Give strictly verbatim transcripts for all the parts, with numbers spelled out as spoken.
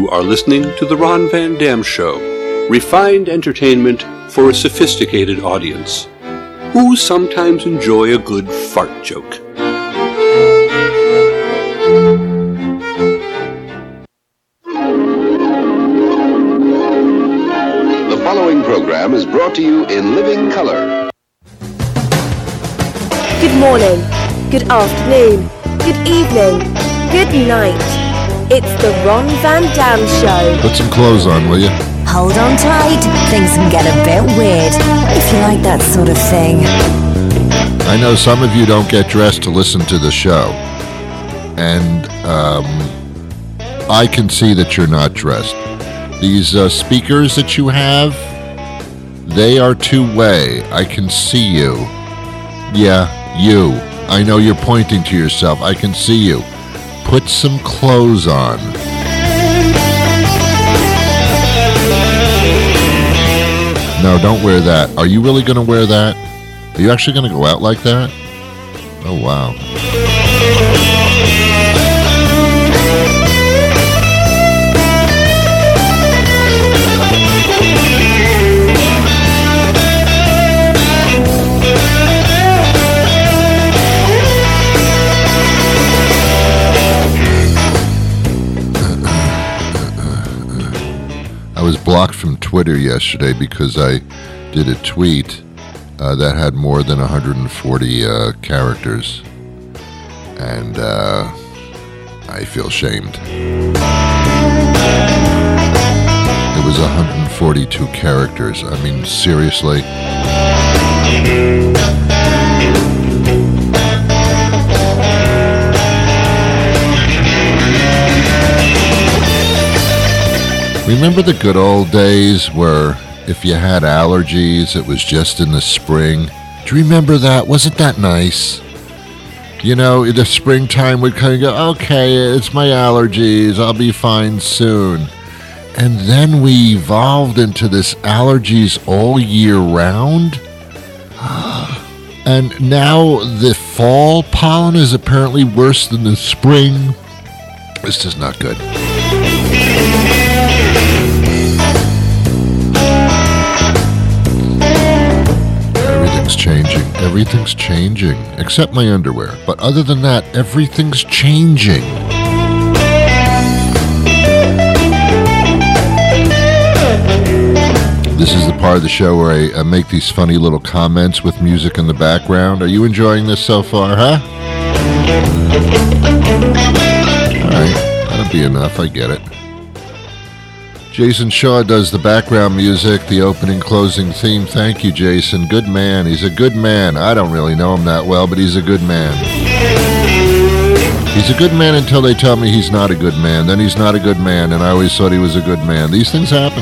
You are listening to The Ron Van Dam Show, refined entertainment for a sophisticated audience who sometimes enjoy a good fart joke. The following program is brought to you in living color. Good morning, good afternoon, good evening, good night. It's the Ron Van Dam Show. Put some clothes on, will you? Hold on tight. Things can get a bit weird, if you like that sort of thing. I know some of you don't get dressed to listen to the show. And um, I can see that you're not dressed. These uh, speakers that you have, they are two-way. I can see you. Yeah, you. I know you're pointing to yourself. I can see you. Put some clothes on. No, don't wear that. Are you really going to wear that? Are you actually going to go out like that? Oh, wow. I was blocked from Twitter yesterday because I did a tweet uh, that had more than one hundred forty uh, characters, and uh, I feel shamed. It was one hundred forty-two characters. I mean, seriously? Remember the good old days where if you had allergies, it was just in the spring? Do you remember that? Wasn't that nice? You know, the springtime would kind of go, okay, it's my allergies, I'll be fine soon. And then we evolved into this allergies all year round. And now the fall pollen is apparently worse than the spring. This is not good. Everything's changing. Everything's changing. Except my underwear. But other than that, everything's changing. This is the part of the show where I, I make these funny little comments with music in the background. Are you enjoying this so far, huh? Alright, that'll be enough. I get it. Jason Shaw does the background music, the opening, closing theme. Thank you, Jason. Good man. He's a good man. I don't really know him that well, but he's a good man. He's a good man until they tell me he's not a good man. Then he's not a good man, and I always thought he was a good man. These things happen.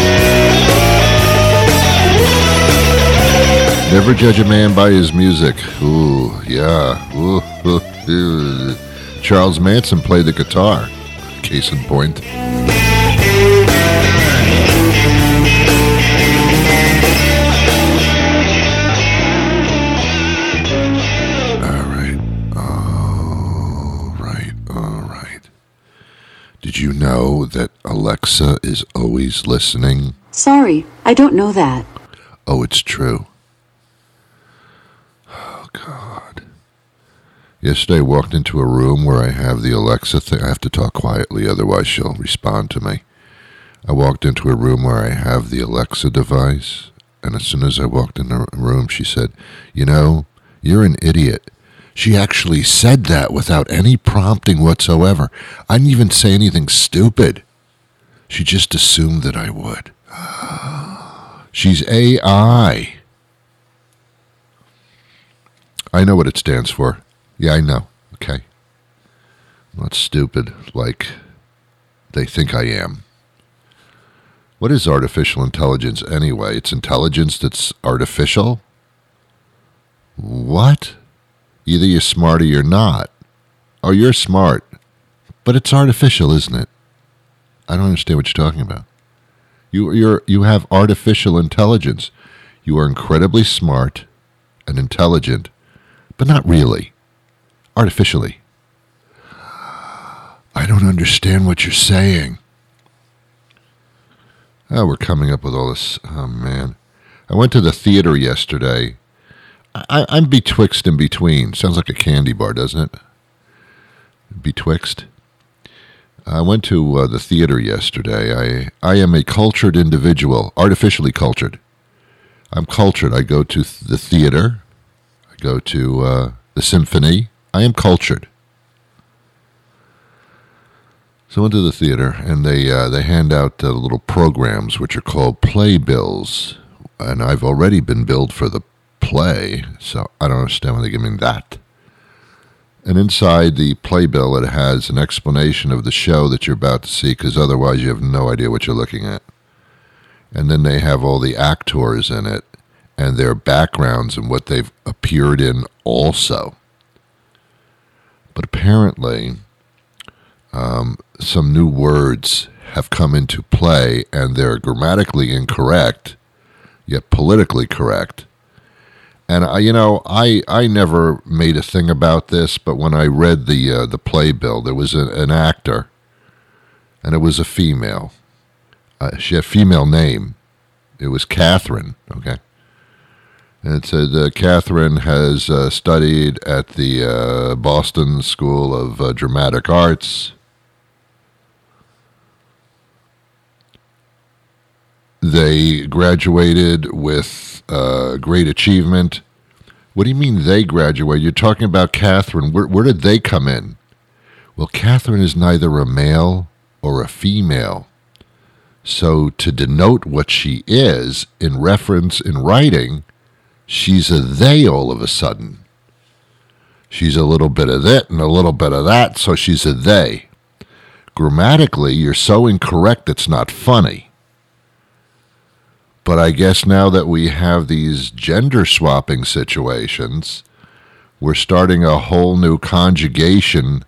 Never judge a man by his music. Ooh, yeah. Ooh, ooh, ooh. Charles Manson played the guitar. Case in point. Did you know that Alexa is always listening? Sorry, I don't know that. Oh, it's true. Oh, God. Yesterday I walked into a room where I have the Alexa thing. I have to talk quietly, otherwise she'll respond to me. I walked into a room where I have the Alexa device, and as soon as I walked in the room, she said, you know, you're an idiot. She actually said that without any prompting whatsoever. I didn't even say anything stupid. She just assumed that I would. She's A I. I know what it stands for. Yeah, I know. Okay. I'm not stupid like they think I am. What is artificial intelligence anyway? It's intelligence that's artificial? What? Either you're smart or you're not. Or you're smart, but it's artificial, isn't it? I don't understand what you're talking about. You you're you have artificial intelligence. You are incredibly smart and intelligent, but not really. Artificially. I don't understand what you're saying. Oh, we're coming up with all this. Oh, man. I went to the theater yesterday. I, I'm betwixt and between. Sounds like a candy bar, doesn't it? Betwixt. I went to uh, the theater yesterday. I, I am a cultured individual, artificially cultured. I'm cultured. I go to th- the theater. I go to uh, the symphony. I am cultured. So I went to the theater, and they uh, they hand out uh, little programs which are called playbills. And I've already been billed for the play, so I don't understand why they give me that. And inside the playbill, it has an explanation of the show that you're about to see, because otherwise you have no idea what you're looking at. And then they have all the actors in it, and their backgrounds and what they've appeared in also. But apparently, um, some new words have come into play, and they're grammatically incorrect, yet politically correct. And, I, you know, I I never made a thing about this, but when I read the uh, the playbill, there was a, an actor, and it was a female. Uh, she had a female name. It was Catherine, okay? And it said, uh, Catherine has uh, studied at the uh, Boston School of uh, Dramatic Arts. They graduated with uh, great achievement. What do you mean they graduated? You're talking about Catherine. Where, where did they come in? Well, Catherine is neither a male or a female. So to denote what she is in reference in writing, she's a they all of a sudden. She's a little bit of that and a little bit of that, so she's a they. Grammatically, you're so incorrect it's not funny. But I guess now that we have these gender swapping situations, we're starting a whole new conjugation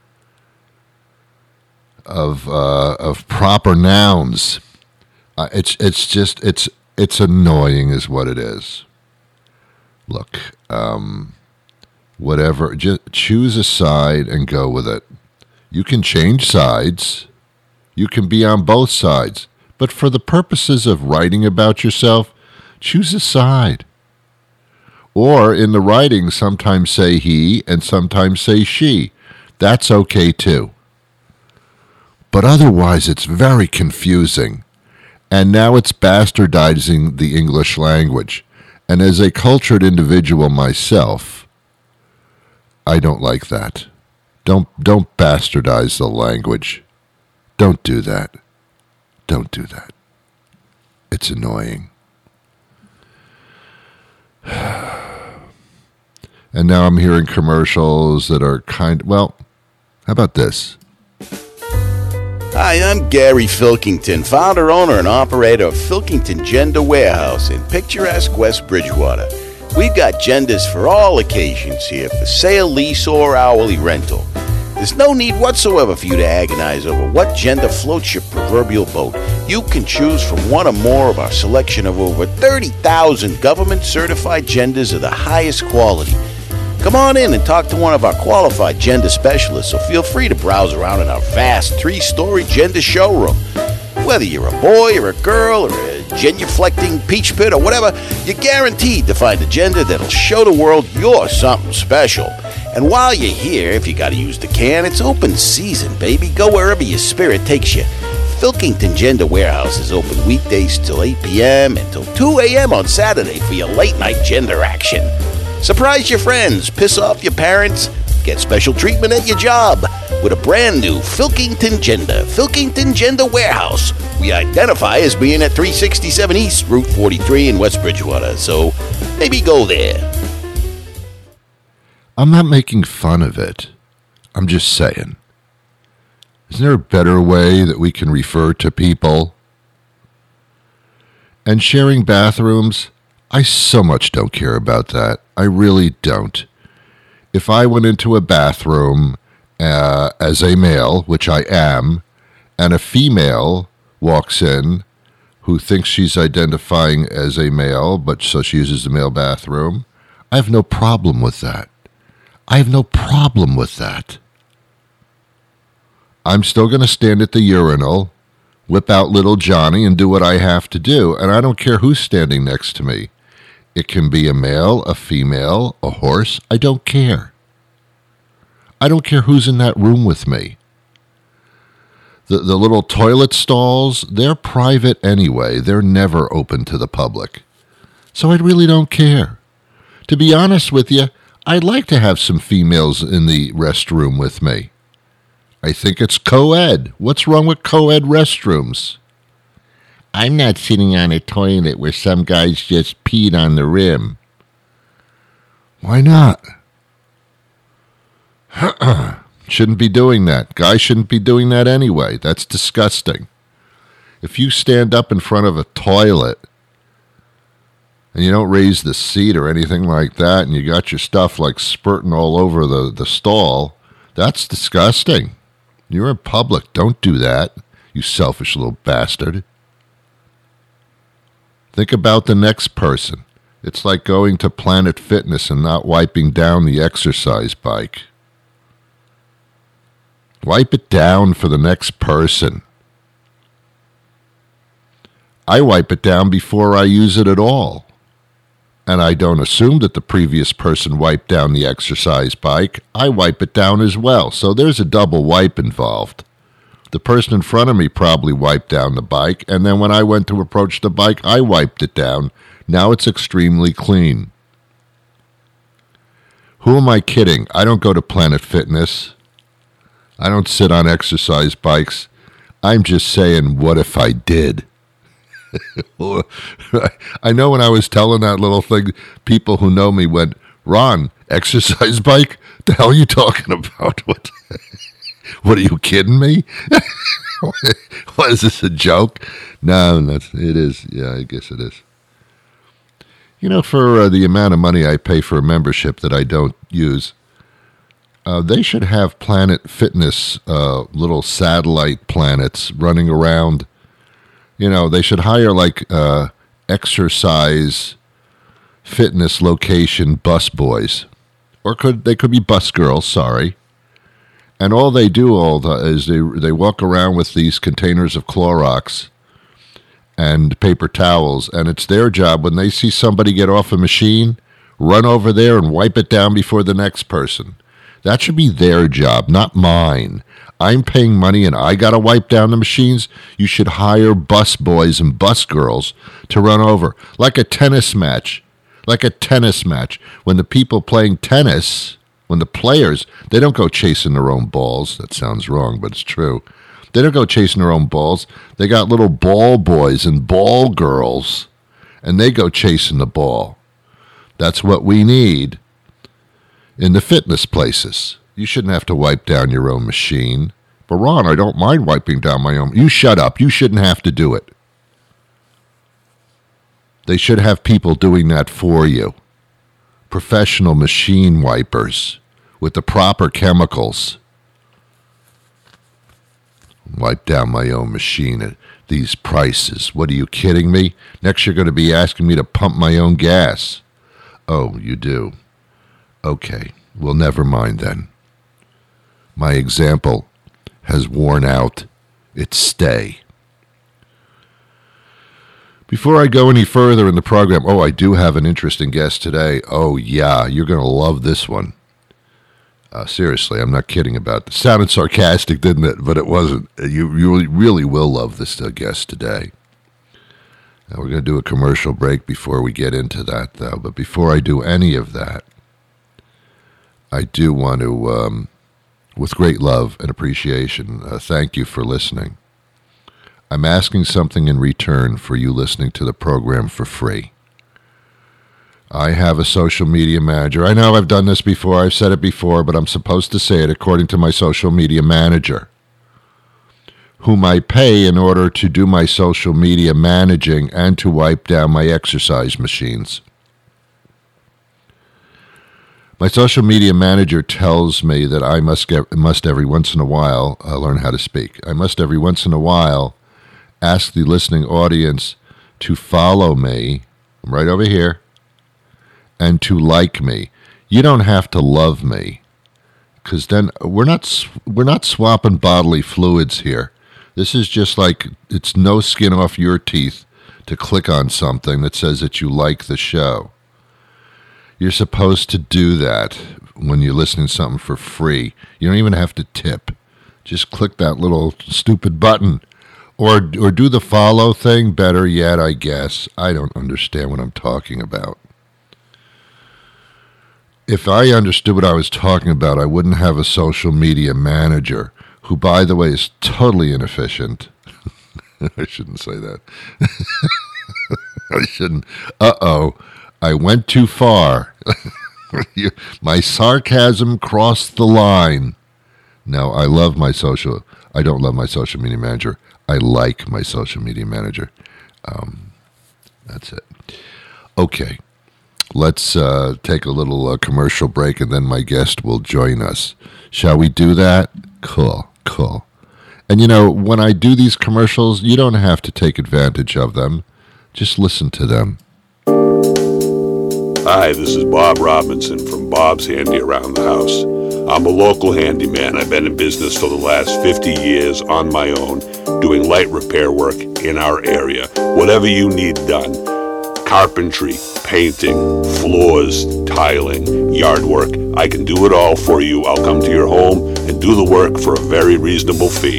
of uh, of proper nouns. Uh, it's it's just it's it's annoying, is what it is. Look, um, whatever, just choose a side and go with it. You can change sides. You can be on both sides. But for the purposes of writing about yourself, choose a side. Or in the writing, sometimes say he and sometimes say she. That's okay too. But otherwise, it's very confusing. And now it's bastardizing the English language. And as a cultured individual myself, I don't like that. Don't don't bastardize the language. Don't do that. Don't do that. It's annoying. And now I'm hearing commercials that are kind of, well, how about this? Hi, I'm Gary Filkington, founder, owner, and operator of Filkington Gender Warehouse in picturesque West Bridgewater. We've got genders for all occasions here for sale, lease, or hourly rental. There's no need whatsoever for you to agonize over what gender floats your proverbial boat. You can choose from one or more of our selection of over thirty thousand government-certified genders of the highest quality. Come on in and talk to one of our qualified gender specialists, so feel free to browse around in our vast three-story gender showroom. Whether you're a boy or a girl or a genuflecting peach pit or whatever, you're guaranteed to find a gender that'll show the world you're something special. And while you're here, if you gotta use the can, it's open season, baby. Go wherever your spirit takes you. Filkington Gender Warehouse is open weekdays till eight p.m. and till two a.m. on Saturday for your late-night gender action. Surprise your friends, piss off your parents, get special treatment at your job with a brand new Filkington Gender, Filkington Gender Warehouse. We identify as being at three sixty-seven East, Route forty-three in West Bridgewater, so maybe go there. I'm not making fun of it. I'm just saying. Isn't there a better way that we can refer to people? And sharing bathrooms, I so much don't care about that. I really don't. If I went into a bathroom uh, as a male, which I am, and a female walks in who thinks she's identifying as a male, but so she uses the male bathroom, I have no problem with that. I have no problem with that. I'm still going to stand at the urinal whip out little Johnny and do what I have to do. And I don't care who's standing next to me. It can be a male, a female, a horse. I don't care. I don't care who's in that room with me. The, the little toilet stalls, they're private anyway. They're never open to the public. So I really don't care. To be honest with you, I'd like to have some females in the restroom with me. I think it's co-ed. What's wrong with co-ed restrooms? I'm not sitting on a toilet where some guys just peed on the rim. Why not? Shouldn't be doing that. Guys shouldn't be doing that anyway. That's disgusting. If you stand up in front of a toilet and you don't raise the seat or anything like that and you got your stuff like spurting all over the, the stall, that's disgusting. You're in public. Don't do that, you selfish little bastard. Think about the next person. It's like going to Planet Fitness and not wiping down the exercise bike. Wipe it down for the next person. I wipe it down before I use it at all. And I don't assume that the previous person wiped down the exercise bike. I wipe it down as well. So there's a double wipe involved. The person in front of me probably wiped down the bike, and then when I went to approach the bike, I wiped it down. Now it's extremely clean. Who am I kidding? I don't go to Planet Fitness. I don't sit on exercise bikes. I'm just saying, what if I did? I know when I was telling that little thing, people who know me went, Ron, exercise bike? The hell are you talking about? What? What, are you kidding me? What, is this a joke? No, that's, it is. Yeah, I guess it is. You know, for uh, the amount of money I pay for a membership that I don't use, uh, they should have Planet Fitness, uh, little satellite planets running around. You know, they should hire like uh, exercise fitness location bus boys. Or could they could be bus girls, sorry. And all they do all the, is they they walk around with these containers of Clorox and paper towels, and it's their job when they see somebody get off a machine, run over there and wipe it down before the next person. That should be their job, not mine. I'm paying money and I got to wipe down the machines. You should hire bus boys and bus girls to run over, like a tennis match, like a tennis match. When the people playing tennis... When the players, they don't go chasing their own balls. That sounds wrong, but it's true. They don't go chasing their own balls. They got little ball boys and ball girls, and they go chasing the ball. That's what we need in the fitness places. You shouldn't have to wipe down your own machine. But Ron, I don't mind wiping down my own. You shut up. You shouldn't have to do it. They should have people doing that for you. Professional machine wipers with the proper chemicals. Wipe down my own machine at these prices. What, are you kidding me? Next you're going to be asking me to pump my own gas. Oh, you do? Okay, well, never mind then. My example has worn out its stay. Before I go any further in the program, oh, I do have an interesting guest today. Oh, yeah, you're going to love this one. Uh, seriously, I'm not kidding about this. Sounded sarcastic, didn't it? But it wasn't. You, you really, really will love this uh, guest today. Now, we're going to do a commercial break before we get into that, though. But before I do any of that, I do want to, um, with great love and appreciation, uh, thank you for listening. I'm asking something in return for you listening to the program for free. I have a social media manager. I know I've done this before. I've said it before, but I'm supposed to say it according to my social media manager, whom I pay in order to do my social media managing and to wipe down my exercise machines. My social media manager tells me that I must get must every once in a while uh, learn how to speak. I must every once in a while ask the listening audience to follow me, I'm right over here, and to like me. You don't have to love me, because then we're not we're not swapping bodily fluids here. This is just like, it's no skin off your teeth to click on something that says that you like the show. You're supposed to do that when you're listening to something for free. You don't even have to tip. Just click that little stupid button. Or or do the follow thing, better yet, I guess. I don't understand what I'm talking about. If I understood what I was talking about, I wouldn't have a social media manager, who, by the way, is totally inefficient. I shouldn't say that. I shouldn't. Uh-oh. I went too far. My sarcasm crossed the line. No, I love my social... I don't love my social media manager. I like my social media manager. Um, that's it. Okay. Let's uh, take a little uh, commercial break, and then my guest will join us. Shall we do that? Cool, cool. And, you know, when I do these commercials, you don't have to take advantage of them. Just listen to them. Hi, this is Bob Robinson from Bob's Handy Around the House. I'm a local handyman. I've been in business for the last fifty years on my own, doing light repair work in our area. Whatever you need done. Carpentry, painting, floors, tiling, yard work. I can do it all for you. I'll come to your home and do the work for a very reasonable fee.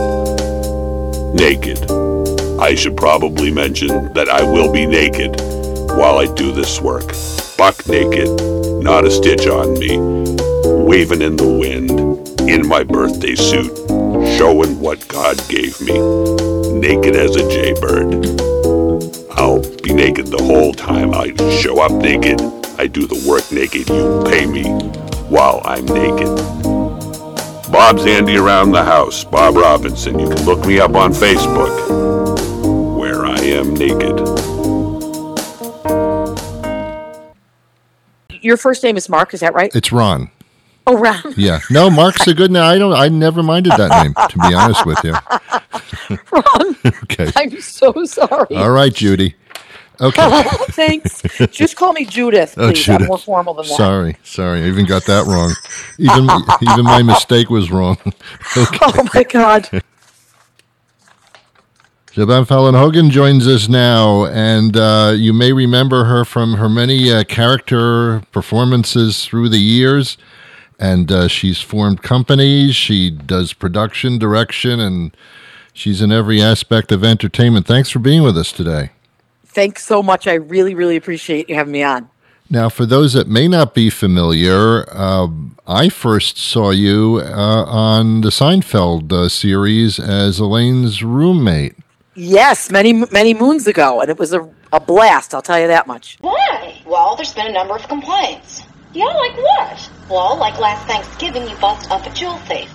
Naked. I should probably mention that I will be naked while I do this work. Buck naked, not a stitch on me, waving in the wind, in my birthday suit, showing what God gave me, naked as a jaybird. I'll be naked the whole time. I show up naked, I do the work naked, you pay me while I'm naked. Bob's Handy Around the House, Bob Robinson. You can look me up on Facebook, where I am naked. Your first name is Mark, is that right? It's Ron. Oh, Ron. Yeah. No, Mark's a good name. I don't. I never minded that name, to be honest with you. Ron. Okay. I'm so sorry. All right, Judy. Okay. Thanks. Just call me Judith, please. Oh, Judith. I'm more formal than that. Sorry. Sorry. I even got that wrong. Even even my mistake was wrong. Okay. Oh, my God. Siobhan Fallon Hogan joins us now, and uh, you may remember her from her many uh, character performances through the years, and uh, she's formed companies, she does production, direction, and she's in every aspect of entertainment. Thanks for being with us today. Thanks so much. I really, really appreciate you having me on. Now, for those that may not be familiar, uh, I first saw you uh, on the Seinfeld uh, series as Elaine's roommate. Yes, many, many moons ago, and it was a, a blast, I'll tell you that much. Why? Well, there's been a number of complaints. Yeah, like what? Well, like last Thanksgiving, you bust up a jewel thief.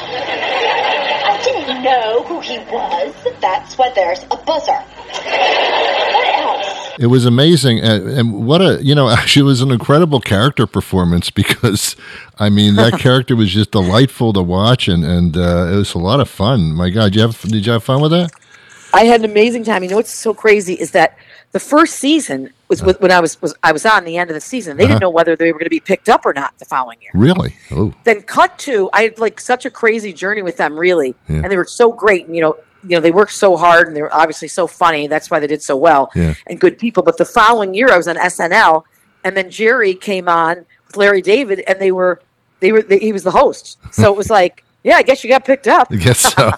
I didn't know who he was. That's why there's a buzzer. What else? It was amazing, and, and what a, you know, actually it was an incredible character performance because, I mean, that character was just delightful to watch, and, and uh, it was a lot of fun. My God, did you have, did you have fun with that? I had an amazing time. You know what's so crazy is that the first season was uh, when I was, was I was on the end of the season. They uh-huh. didn't know whether they were going to be picked up or not the following year. Really? Oh. Then cut to, I had like such a crazy journey with them, really, yeah. and they were so great. And, you know, you know, they worked so hard, and they were obviously so funny. That's why they did so well, yeah. and good people. But the following year, I was on S N L, and then Jerry came on with Larry David, and they were they were they, he was the host. So it was like, yeah, I guess you got picked up. I guess so.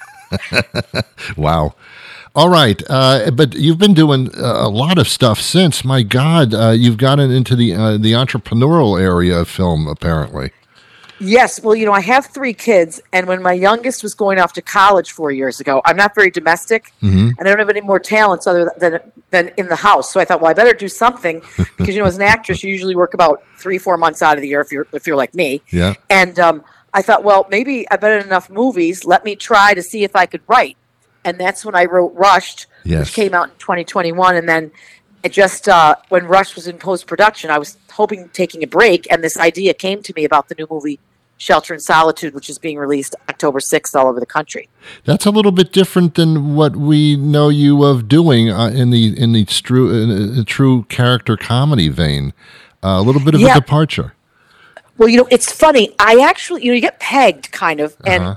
Wow. All right, uh, but you've been doing a lot of stuff since. My God, uh, you've gotten into the uh, the entrepreneurial area of film, apparently. Yes, well, you know, I have three kids, and when my youngest was going off to college four years ago, I'm not very domestic, mm-hmm. and I don't have any more talents other than than in the house. So I thought, well, I better do something because, you know, as an actress, you usually work about three, four months out of the year if you're if you're like me. Yeah. And um, I thought, well, maybe I've been in enough movies. Let me try to see if I could write. And that's when I wrote Rushed, yes. which came out in twenty twenty-one. And then it just, uh, when Rush was in post-production, I was hoping, taking a break, and this idea came to me about the new movie Shelter in Solitude, which is being released October sixth all over the country. That's a little bit different than what we know you of doing uh, in the in the true, in a true character comedy vein. Uh, a little bit of yeah. a departure. Well, you know, it's funny. I actually, you know, you get pegged, kind of, and... Uh-huh.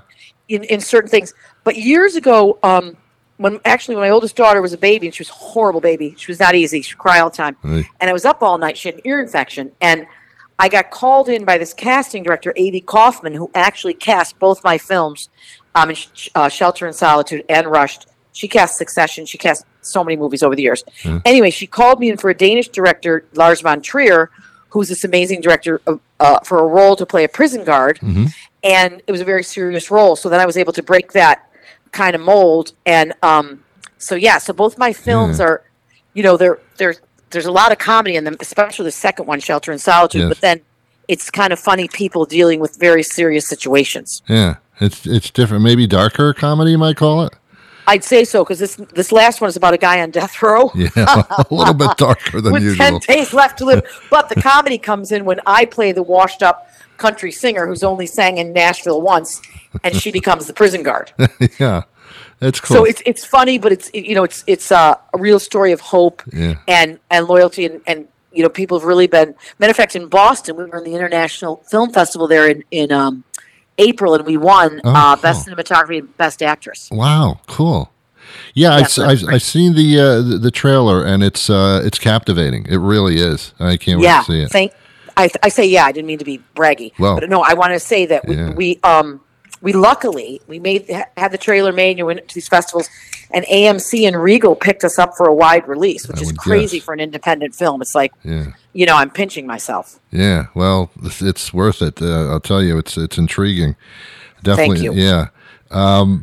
in, in certain things. But years ago, um, when actually when my oldest daughter was a baby, and she was a horrible baby, she was not easy. She would cry all the time, Right. and I was up all night. She had an ear infection, and I got called in by this casting director, A B Kaufman, who actually cast both my films, um, in uh, Shelter in Solitude and Rushed. She cast Succession. She cast so many movies over the years. Mm. Anyway, she called me in for a Danish director, Lars von Trier, who's this amazing director, of, uh, for a role to play a prison guard. Mm-hmm. And it was a very serious role. So then I was able to break that kind of mold. And um, so, yeah, so both my films Yeah. are, you know, they're, they're, there's a lot of comedy in them, especially the second one, Shelter in Solitude. Yes. But then it's kind of funny people dealing with very serious situations. Yeah, it's it's different. Maybe darker comedy, you might call it. I'd say so, because this this last one is about a guy on death row. Yeah, a little bit darker than with usual. ten days left to live. But the comedy comes in when I play the washed-up country singer who's only sang in Nashville once, and she becomes the prison guard. Yeah, it's cool. So it's it's funny, but it's you know it's it's uh, a real story of hope Yeah. and and loyalty, and, and you know people have really been. Matter of fact, in Boston, we were in the International Film Festival there in in um, April, and we won Oh, uh, cool. Best Cinematography and Best Actress. Wow, cool. Yeah, Yeah, I've, I've, I've seen the, uh, the the trailer, and it's uh, it's captivating. It really is. I can't Yeah, wait to see it. thank. I, I say yeah. I didn't mean to be braggy, Well, but no, I want to say that we, yeah. we um we luckily we made had the trailer made and we went to these festivals, and A M C and Regal picked us up for a wide release, which I is would crazy guess. for an independent film. It's like Yeah, you know I'm pinching myself. yeah. Well, it's, it's worth it. Uh, I'll tell you, it's it's intriguing. Definitely. you. Yeah. Um,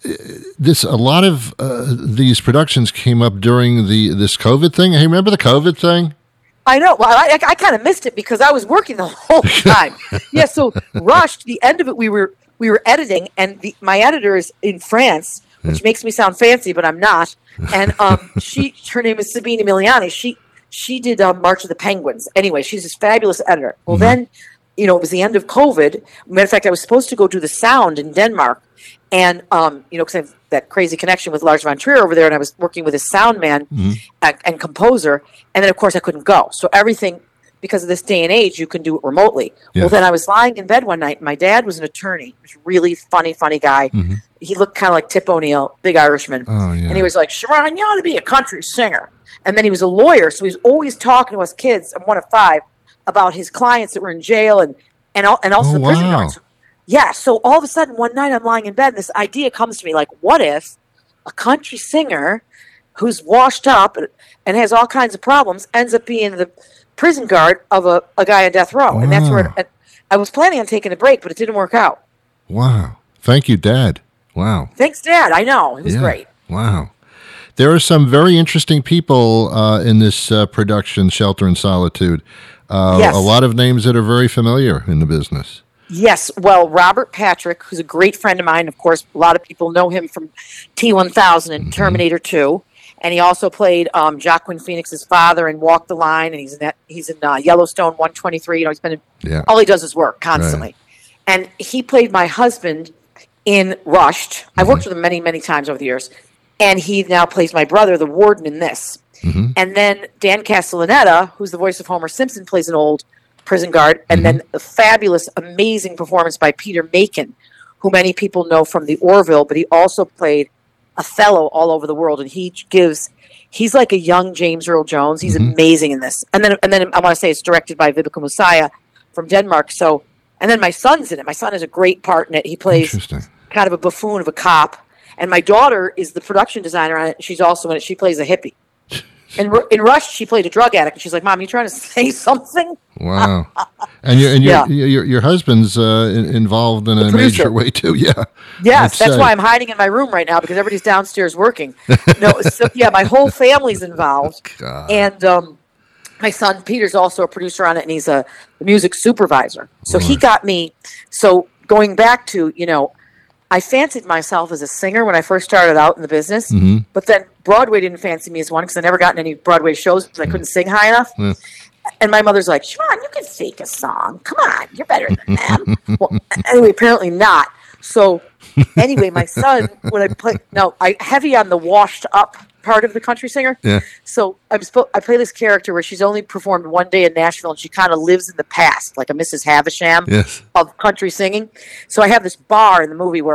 this a lot of uh, these productions came up during the this COVID thing. Hey, remember the COVID thing? I know. Well, I, I, I kind of missed it because I was working the whole time. Yeah. So Rushed, the end of it, we were we were editing, and the, my editor is in France, which makes me sound fancy, but I'm not. And um, she, her name is Sabine Emiliani. She she did um, March of the Penguins. Anyway, she's this fabulous editor. Well, then, you know, it was the end of COVID. Matter of fact, I was supposed to go do the sound in Denmark, and um, you know, because I have that crazy connection with Lars von Trier over there, and I was working with his sound man and, and composer, and then of course I couldn't go. So everything, because of this day and age, you can do it remotely. Yeah. Well, then I was lying in bed one night. And my dad was an attorney. He was a really funny, funny guy. Mm-hmm. He looked kind of like Tip O'Neill, big Irishman. Oh, yeah. And he was like, Sharon, you ought to be a country singer. And then he was a lawyer, so he was always talking to us kids, I'm one of five, about his clients that were in jail and and, al- and also Oh, the prison wow. guards. Yeah, so all of a sudden one night I'm lying in bed and this idea comes to me like, what if a country singer who's washed up and has all kinds of problems ends up being the prison guard of a, a guy on death row? And that's where Wow. it, I was planning on taking a break, but it didn't work out. Wow. Thank you, Dad. Wow. Thanks, Dad. I know. It was Yeah. great. Wow. There are some very interesting people uh, in this uh, production, Shelter in Solitude. Uh, Yes. A lot of names that are very familiar in the business. Yes, well, Robert Patrick, who's a great friend of mine, of course, a lot of people know him from T one thousand and Terminator two, and he also played um, Joaquin Phoenix's father in Walk the Line, and he's in that, he's in uh, Yellowstone one twenty-three. You know, he's been in, Yeah. all he does is work constantly, and he played my husband in Rushed. I've worked with him many, many times over the years, and he now plays my brother, the warden, in this. Mm-hmm. And then Dan Castellaneta, who's the voice of Homer Simpson, plays an old prison guard. And Mm-hmm. then the fabulous, amazing performance by Peter Macon, who many people know from the Orville, but he also played Othello all over the world. And he gives, he's like a young James Earl Jones. He's Mm-hmm. amazing in this. And then, and then I want to say it's directed by Vibeke Musaya from Denmark. So, and then my son's in it. My son has a great part in it. He plays Interesting. kind of a buffoon of a cop. And my daughter is the production designer on it. She's also in it. She plays a hippie. In, Ru- in Rush, she played a drug addict. And she's like, Mom, you trying to say something? Wow. And your and your Yeah. your, your, your husband's uh, in- involved in a producer. major way too. Yeah. Yes, I'd that's say. why I'm hiding in my room right now because everybody's downstairs working. No, so yeah, my whole family's involved. God. And um, my son Peter's also a producer on it, and he's a music supervisor. So he got me. So going back to, you know, I fancied myself as a singer when I first started out in the business, Mm-hmm. but then Broadway didn't fancy me as one because I never gotten any Broadway shows because I couldn't sing high enough. Yeah. And my mother's like, Siobhan, you can fake a song. Come on, you're better than them. Well, anyway, apparently not. So anyway, my son, when I play, no, I heavy on the washed up part of the country singer. Yeah. So I'm spo- I play this character where she's only performed one day in Nashville and she kind of lives in the past, like a Missus Havisham Yes. of country singing. So I have this bar in the movie where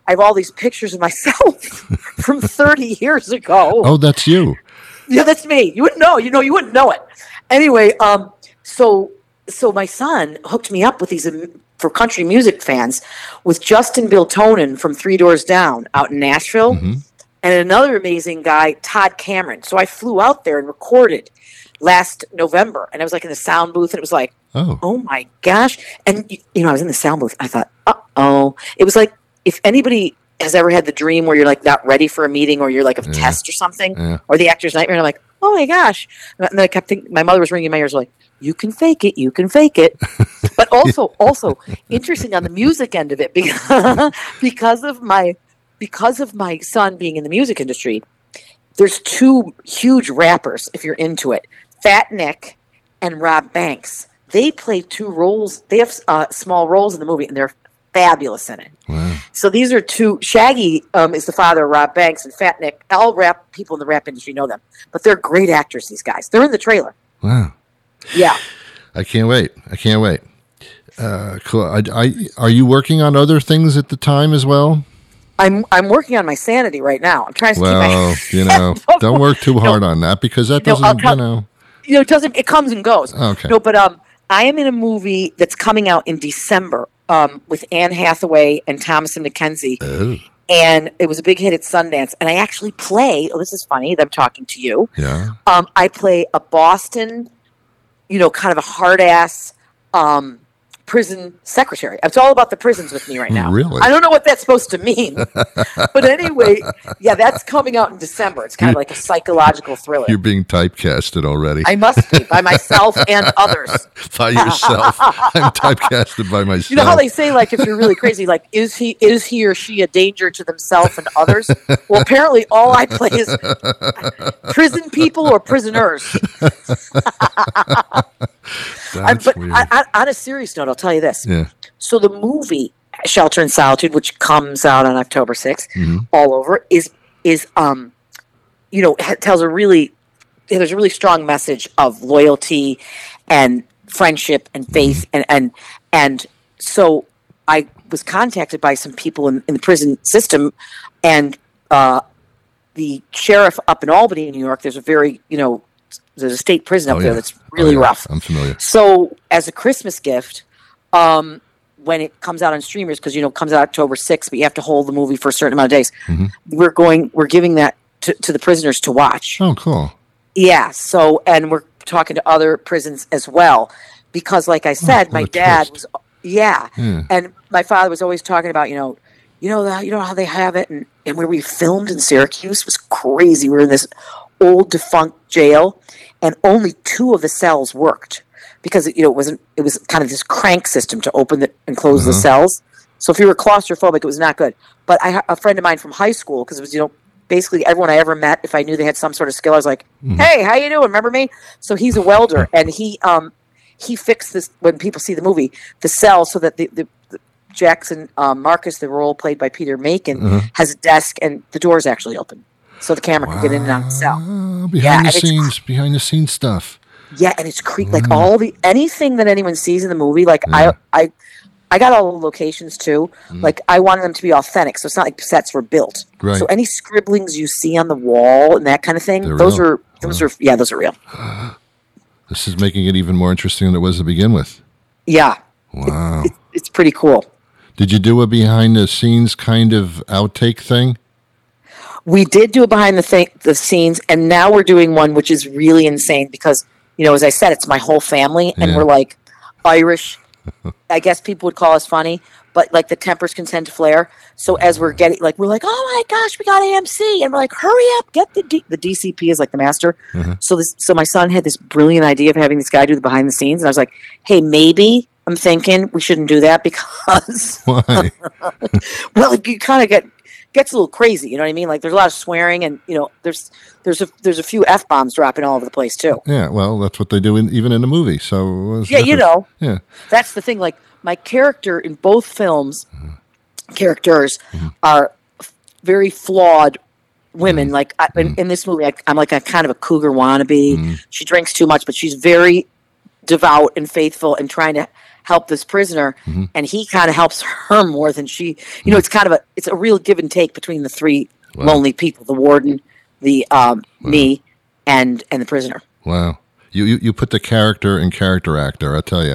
I have all these pictures of myself from thirty years ago. Oh, that's you. Yeah, that's me. You wouldn't know. You know, you wouldn't know it. Anyway, um, so so my son hooked me up with these um, for country music fans with Justin Biltonen from Three Doors Down out in Nashville, Mm-hmm. and another amazing guy, Todd Cameron. So I flew out there and recorded last November, and I was like in the sound booth, and it was like, Oh. oh my gosh! And you you know, I was in the sound booth. I thought, uh oh, it was like if anybody has ever had the dream where you're like not ready for a meeting or you're like a Yeah. test or something, Yeah. or the actor's nightmare. And I'm like, oh my gosh! And then I kept thinking, my mother was ringing my ears like, you can fake it, you can fake it. But also, also interesting on the music end of it because because of my because of my son being in the music industry. There's two huge rappers if you're into it, Fat Nick and Rob Banks. They play two roles. They have uh, small roles in the movie, and they're fabulous in it. Wow. So these are two. Shaggy um, is the father of Rob Banks, and Fat Nick. All rap people in the rap industry know them, but they're great actors. These guys. They're in the trailer. Wow. Yeah. I can't wait. I can't wait. Uh, cool. I, I, are you working on other things at the time as well? I'm I'm working on my sanity right now. I'm trying to Well, keep my you know, don't work too hard on that because that No, I'll doesn't, tell- you know. you know, it doesn't. It comes and goes. Okay. No, but um, I am in a movie that's coming out in December um, with Anne Hathaway and Thomasin McKenzie. Oh, And it was a big hit at Sundance. And I actually play, oh, this is funny that I'm talking to you. yeah. Um, I play a Boston, you know, kind of a hard ass um, prison secretary. It's all about the prisons with me right now. Really? I don't know what that's supposed to mean. But anyway, yeah, that's coming out in December. It's kind of like a psychological thriller. You're being typecasted already. I must be by myself and others. By yourself. I'm typecasted by myself. You know how they say, like, if you're really crazy, like, is he is he or she a danger to themselves and others? Well, apparently, all I play is prison people or prisoners. I, That's but weird. I, I, on a serious note, I'll tell you this. yeah. So the movie Shelter in Solitude, which comes out on October sixth, Mhm. all over, is is um, you know, ha- tells a really there's a really strong message of loyalty and friendship and faith and and and so I was contacted by some people in, in the prison system, and uh, the sheriff up in Albany, New York. There's a very you know there's a state prison up Oh, there yeah. that's really Oh, yeah. rough. I'm familiar. So, as a Christmas gift, um, when it comes out on streamers, because you know it comes out October sixth, but you have to hold the movie for a certain amount of days. Mhm. We're going, we're giving that to, to the prisoners to watch. Oh, cool. Yeah. So, and we're talking to other prisons as well, because, like I said, what my a dad twist. was, yeah, Yeah. and my father was always talking about, you know, you know, the, you know how they have it, and, and where we filmed in Syracuse was crazy. We were in this old defunct jail, and only two of the cells worked because you know it wasn't. It was kind of this crank system to open the, and close the Uh-huh. cells. So if you were claustrophobic, it was not good. But I, a friend of mine from high school, because it was you know basically everyone I ever met, if I knew they had some sort of skill, I was like, "Hey, how you doing? Remember me?" So he's a welder, and he um he fixed this when people see the movie the cell so that the, the, the Jackson um, Marcus, the role played by Peter Macon, Uh-huh. has a desk and the door is actually open, so the camera can get in and out of the cell. Oh, Yeah, behind and the it's scenes, behind the scenes stuff. Yeah, and it's cre- like all the anything that anyone sees in the movie. Like Yeah. I, I, I got all the locations too. Like I wanted them to be authentic, so it's not like sets were built. Right. So any scribblings you see on the wall and that kind of thing, They're those real. are those are yeah, those are real. This is making it even more interesting than it was to begin with. Yeah, Wow. it's pretty cool. Did you do a behind the scenes kind of outtake thing? We did do a behind the th- the scenes, and now we're doing one which is really insane because you know, as I said, it's my whole family, and Yeah. we're like Irish. I guess people would call us funny, but like the tempers can tend to flare. So as we're getting, like, we're like, oh my gosh, we got A M C, and we're like, hurry up, get the D-. the D C P is like the master. Mm-hmm. So this, so my son had this brilliant idea of having this guy do the behind the scenes, and I was like, hey, maybe I'm thinking we shouldn't do that because, Why? well, you kind of get gets a little crazy. You know what I mean? Like there's a lot of swearing, and you know, there's there's a there's a few F bombs dropping all over the place too. Yeah, well, that's what they do in, even in the movie. So it's Yeah, you different. know. Yeah. That's the thing. Like my character in both films, characters Mm-hmm. are f- very flawed women. Like I, in, in this movie, I, I'm like a kind of a cougar wannabe. Mm-hmm. She drinks too much, but she's very devout and faithful and trying to help this prisoner, Mm-hmm. and he kind of helps her more than she. You know, it's kind of a it's a real give and take between the three Wow. lonely people: the warden, the um, Wow. me, and and the prisoner. Wow. You, you you put the character in character actor. I tell you,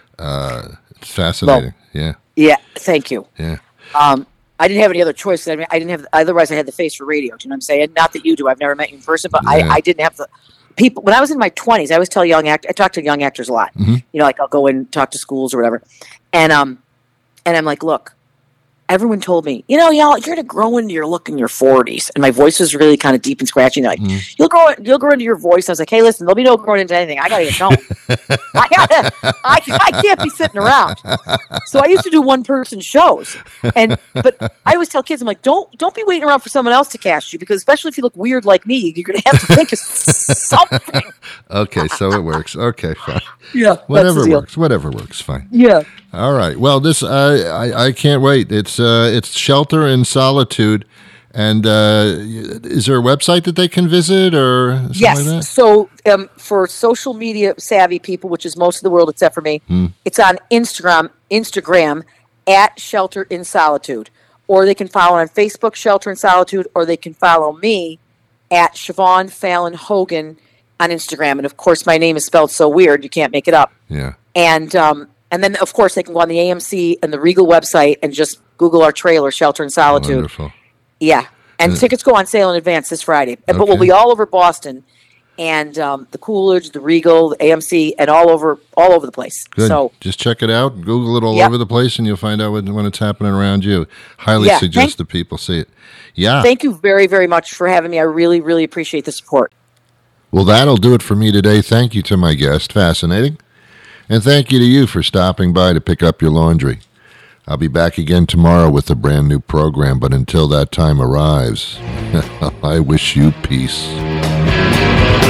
uh, it's fascinating. yeah. Yeah, thank you. Yeah. Um, I didn't have any other choice. I mean, I didn't have. Otherwise, I had the face for radio. Do you know what I'm saying? Not that you do. I've never met you in person, but Yeah. I, I didn't have the people. When I was in my twenties, I always tell young act. I talk to young actors a lot. Mm-hmm. You know, like I'll go and talk to schools or whatever, and um, and I'm like, look. Everyone told me, you know, y'all, you're going to grow into your look in your forties. And my voice was really kind of deep and scratchy. And they're like, Mm-hmm. you'll grow you'll grow into your voice. I was like, hey, listen, there'll be no growing into anything. I got to get going. I, gotta, I, I can't be sitting around. So I used to do one-person shows. and But I always tell kids, I'm like, don't don't be waiting around for someone else to cast you, because especially if you look weird like me, you're going to have to think of something. Okay, so it works. Okay, fine. Yeah, that's Whatever the deal. works. Whatever works. Fine. Yeah. All right. Well, this uh, I I can't wait. It's uh, it's Shelter in Solitude, and uh, is there a website that they can visit or something Yes. like that? So um, for social media savvy people, which is most of the world except for me, Hmm. it's on Instagram. Instagram at Shelter in Solitude, or they can follow on Facebook Shelter in Solitude, or they can follow me at Siobhan Fallon Hogan on Instagram. And of course, my name is spelled so weird you can't make it up. Yeah. And um, and then of course they can go on the A M C and the Regal website and just Google our trailer, Shelter in Solitude. Wonderful. Yeah, and Uh, tickets go on sale in advance this Friday. And But we'll Okay. be all over Boston, and um, the Coolidge, the Regal, the A M C, and all over all over the place. Good. So Just check it out. Google it all Yep. over the place, and you'll find out when, when it's happening around you. Highly Yeah, suggest thank- that people see it. Yeah. thank you very, very much for having me. I really, really appreciate the support. Well, that'll do it for me today. Thank you to my guest. Fascinating. And thank you to you for stopping by to pick up your laundry. I'll be back again tomorrow with a brand new program, but until that time arrives, I wish you peace.